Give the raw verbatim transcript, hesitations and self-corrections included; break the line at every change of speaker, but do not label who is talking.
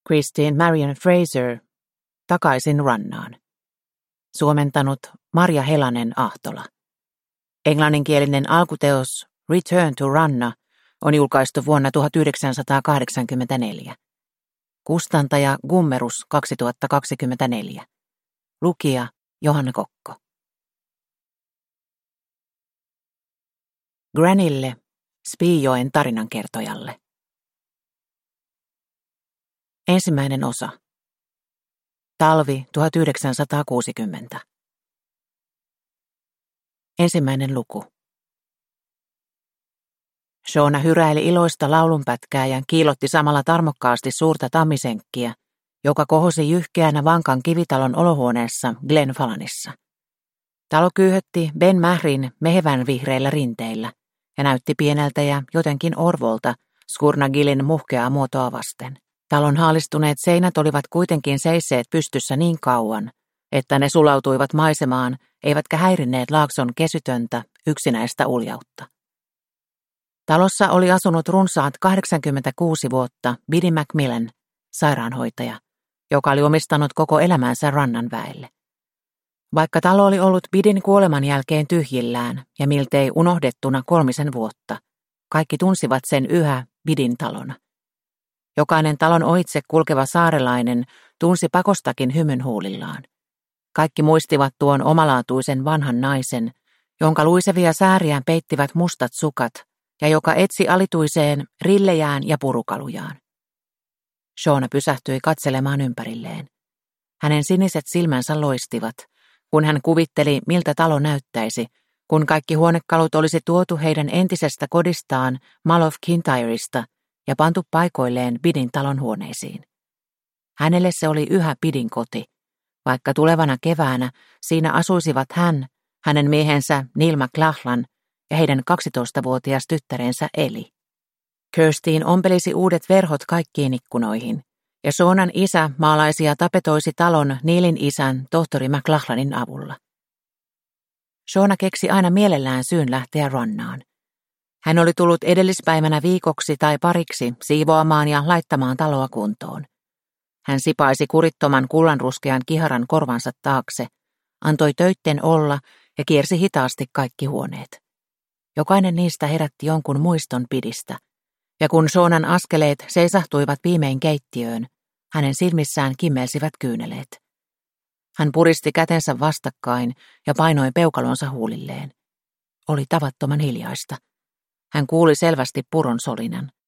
Christine Marion Fraser, Takaisin rannaan. Suomentanut Marja Helanen Ahtola. Englanninkielinen alkuteos Return to Ranna on julkaistu vuonna tuhatyhdeksänsataakahdeksankymmentäneljä. Kustantaja Gummerus kaksituhattakaksikymmentäneljä. Lukija Johanna Kokko. Granille, Spiijoen tarinankertojalle. Ensimmäinen osa. Talvi tuhatyhdeksänsataakuusikymmentä. Ensimmäinen luku. Shona hyräili iloista laulunpätkää ja kiilotti samalla tarmokkaasti suurta tammisenkkiä, joka kohosi jyhkeänä vankan kivitalon olohuoneessa Glenfallanissa. Talo kyyhötti Ben Mahrin mehevän vihreillä rinteillä ja näytti pieneltä ja jotenkin orvolta Skurnagilin muhkeaa muotoa vasten. Talon haalistuneet seinät olivat kuitenkin seisseet pystyssä niin kauan, että ne sulautuivat maisemaan, eivätkä häirinneet Laakson kesytöntä, yksinäistä uljautta. Talossa oli asunut runsaat kahdeksankymmentäkuusi vuotta Biddy Macmillan, sairaanhoitaja, joka oli omistanut koko elämänsä rannan väelle. Vaikka talo oli ollut Bidin kuoleman jälkeen tyhjillään ja miltei unohdettuna kolmisen vuotta, kaikki tunsivat sen yhä Bidin talona. Jokainen talon ohitse kulkeva saarelainen tunsi pakostakin hymyn huulillaan. Kaikki muistivat tuon omalaatuisen vanhan naisen, jonka luisevia sääriään peittivät mustat sukat ja joka etsi alituiseen rillejään ja purukalujaan. Shona pysähtyi katselemaan ympärilleen. Hänen siniset silmänsä loistivat, kun hän kuvitteli, miltä talo näyttäisi, kun kaikki huonekalut olisi tuotu heidän entisestä kodistaan Mull of Kintyreista ja pantu paikoilleen Bidin talon huoneisiin. Hänelle se oli yhä Bidin koti, vaikka tulevana keväänä siinä asuisivat hän, hänen miehensä Neil McLachlan ja heidän kaksitoistavuotias tyttärensä Eli. Kirstiin ompelisi uudet verhot kaikkiin ikkunoihin, ja Shonan isä maalaisi ja tapetoisi talon Neilin isän tohtori McLachlanin avulla. Shona keksi aina mielellään syyn lähteä rannaan. Hän oli tullut edellispäivänä viikoksi tai pariksi siivoamaan ja laittamaan taloa kuntoon. Hän sipaisi kurittoman kullanruskean kiharan korvansa taakse, antoi töitten olla ja kiersi hitaasti kaikki huoneet. Jokainen niistä herätti jonkun muiston Bidistä, ja kun Shonan askeleet seisahtuivat viimein keittiöön, hänen silmissään kimmelsivät kyyneleet. Hän puristi kätensä vastakkain ja painoi peukalonsa huulilleen. Oli tavattoman hiljaista. Hän kuuli selvästi puron solinan.